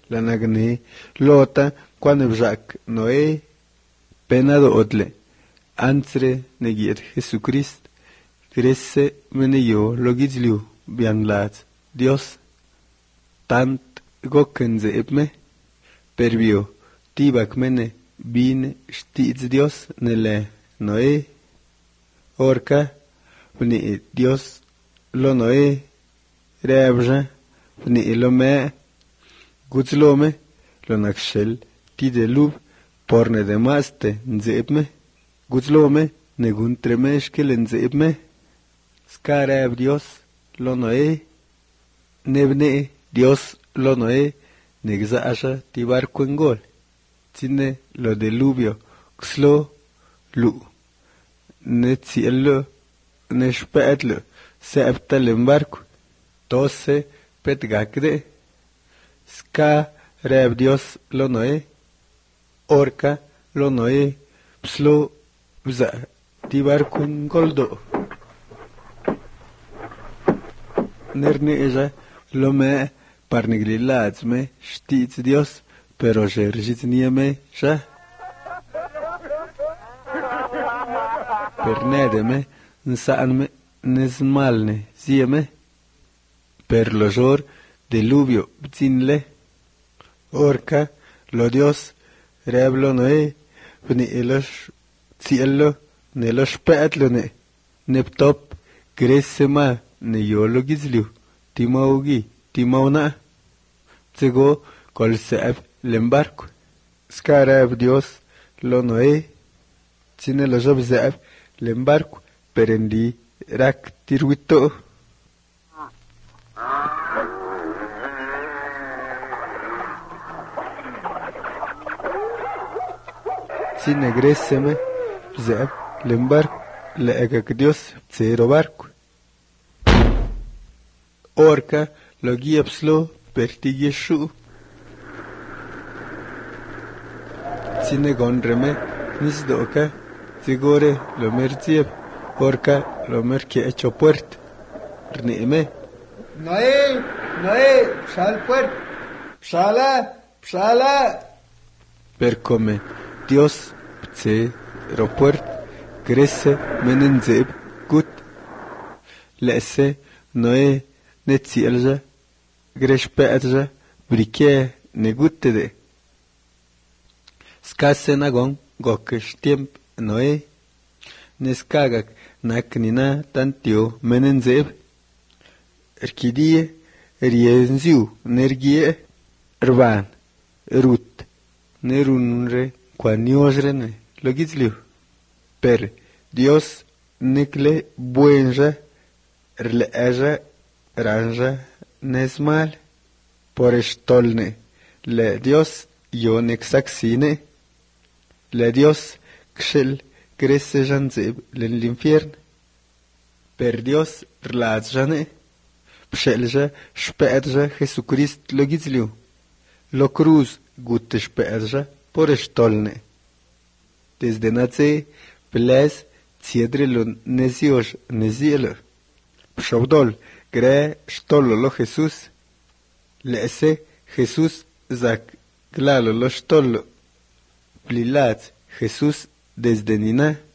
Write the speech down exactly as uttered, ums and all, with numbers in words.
la nagni, lota, cuando bjak Noé, penado odle, antre negier Jesucrist, crece meneyo logizliu, bian lad, Dios, tant goken ze ebme, perbio, tibak mene, bin stiz Dios nele Noé, orca, vni Dios lo Noé, rebja, vni lo me, guzlome, lo nakshel, tide lub, porne de maste, nzebme, guzlome, negun tremeshkel nzebme, skareb Dios lo Noé, nebne Dios lo Noé, negzaasha tibarco en gol, tine lo deluvio, xlo, lu, netziello, neshpetlo, septa lembarco, tose petgakde, ska reb Dios lo Noé, orca lo Noé, pslo, bza, tibarco en goldo. Nerne lo me parniglilads me shtiz Dios, pero jerjit nieme ja. Per me nsanme nesmalne zieme, per lo jor deluvio bzinle, orca lo Dios reblo Noé, vni elosh cielo ne lo spetlo ne, neptop gresse ma ne yolo gizliu, timaugi, timauna, tsego kol seeb lembarco, skareb Dios lo Noé, tsine lo job seeb lembarco, perendi rak tirwito. Tsine gresseme, seeb lembarco, le egak Dios tsero barco. Orca lo giepslo per tigieshu. Tsine gondreme, nisdoka, zigore lo merzieb, orca lo merche hecho puert. Rneme. Noé, Noé, psal puert, psala, psala. Per come Dios pse ro puert, gresse menenzeb gut. Lesse Noé netzielja, greshpeatja, brike neguttede. Skasse nagon gokesh tiemp Noé, neskagak naknina tantio menenzeb, erkidie, rienziu, nergie, ervan, erut, nerunre, quaniosrene, logizliu, per Dios nekle buenja, erleja, ranja, nesmal, por estolne, le Dios yo nexaxine, le Dios kshel crece janzeb len l'infiern, per Dios rladzjane, pshelja shpedja Jesucrist logizliu, lo cruz gutte shpedja por estolne. Desde nace, ples, tsiedre lo nezios nezielo, pshovdol, gre stolo lo Jesús, lese Jesús zak glalo lo stolo, plilat Jesús desde nina,